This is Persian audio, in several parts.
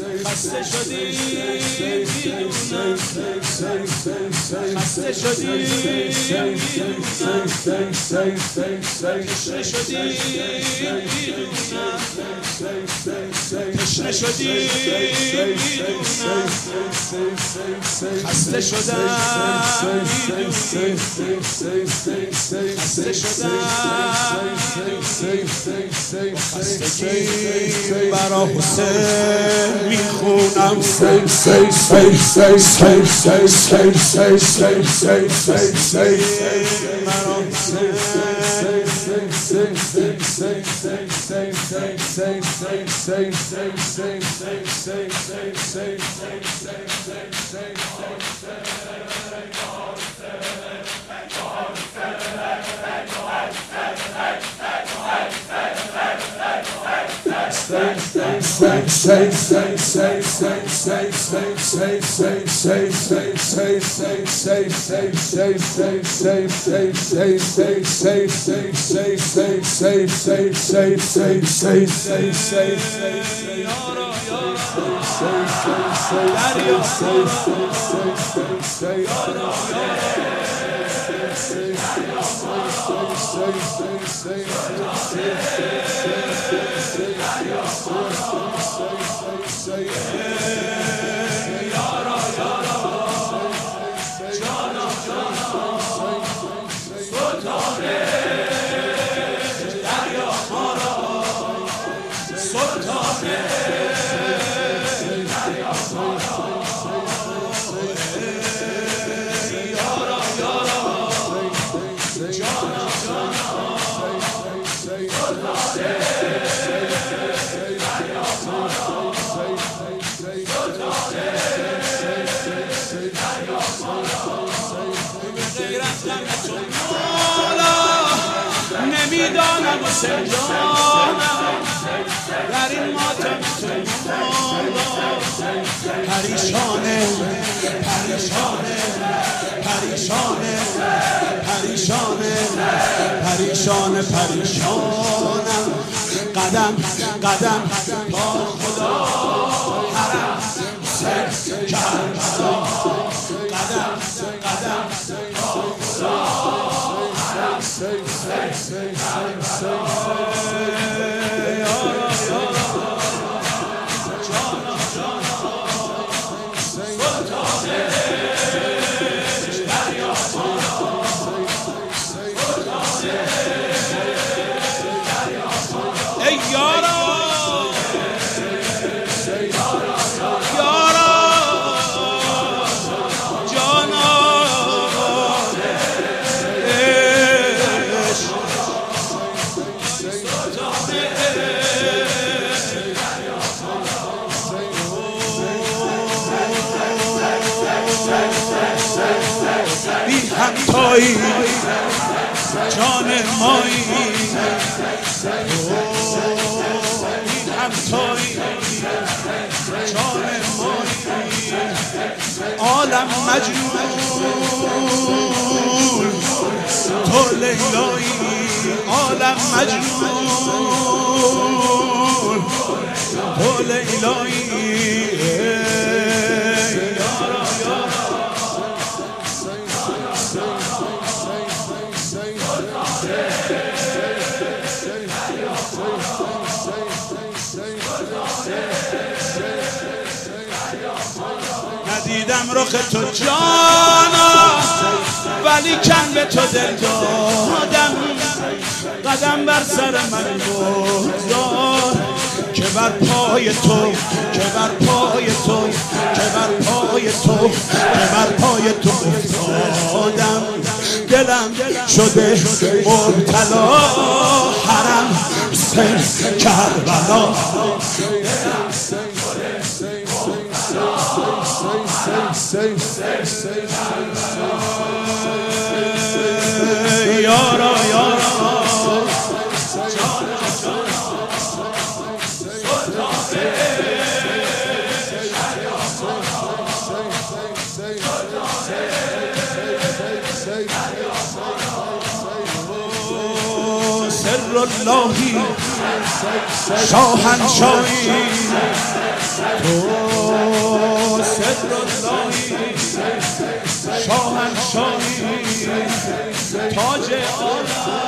خسته شدی میدونم خسته شدی میدونم تشنه شدی میدونم تشنه شدی میدونم خسته شدم میدونی خسته شدم خستگی برا حسین میخونم نمیدانم حسین جانم در این ماتم پریشانه پریشانه پریشانه پریشانه پریشانه پریشانم قدم قدم با خدا حرم حسین کربلا قدم قدم با خدا حرم حسین کربلا همتایی جان مایی همتایی جان مایی عالم مجنون تو لیلایی عالم مجنون تو لیلایی ندیدم رخ تو جانا ولی کن به تو دل دادم قدم بر سر من بگذار که بر پای تو که بر پای تو که بر پای تو که بر پای تو افتادم دلم شده مبتلا حرم حسین کربلا یارا یارا سر اللهی شاهنشاهی تو صدر اللهی شاهنشاهی تاج عالم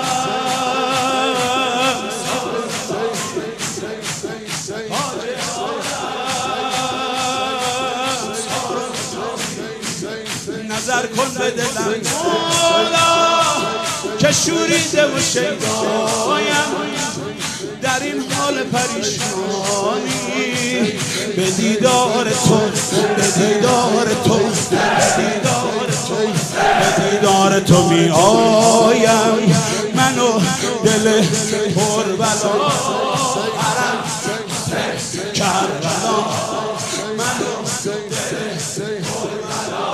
نظر کن به دلم مولا که شوریده و شیدایم در این حال پریشانی به دیدار تو به دیدار تو به دیدار تو به دیدار تو می آیم منو دل پر بلا حرم کربلا منو دل پر بلا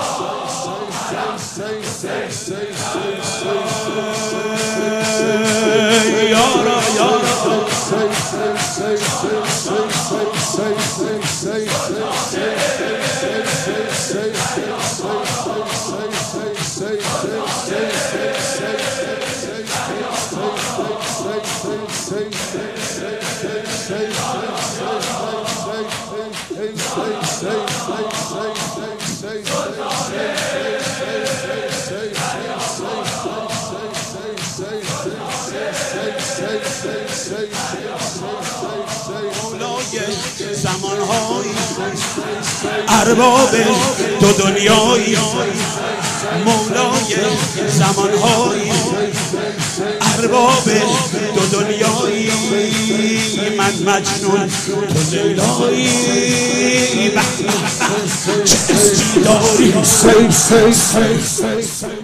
یارا یارا زمانهای ارباب دو دنیایی مولای زمانهای ارباب دو دنیایی من مجنون تو لیلایی چه اسمی داری